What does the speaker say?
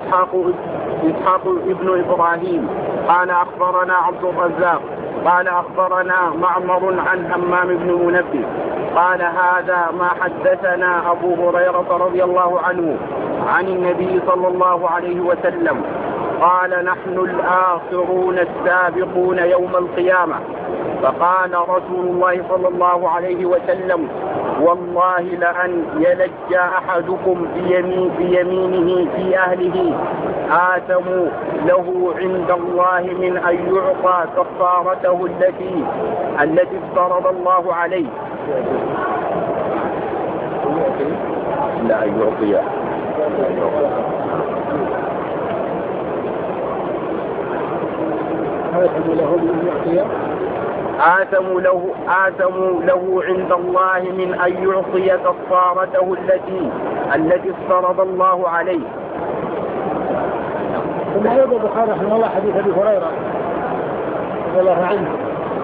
إسحاق ابن إبراهيم قال أخبرنا عبد الرزاق قال أخبرنا معمر عن همام بن منبه قال هذا ما حدثنا أبو هريرة رضي الله عنه عن النبي صلى الله عليه وسلم قال نحن الآخرون السابقون يوم القيامة. فقال رسول الله صلى الله عليه وسلم والله لأن يلج أحدكم بيمينه في أهله آثم له عند الله من أن يعطى كفارته التي افترض الله عليه. لا يعطي آثم له عند الله من أن يعطي كفارته التي افترض الله عليه. ثم يروي البخاري رحمه الله حديث أبي هريرة رضي الله عنه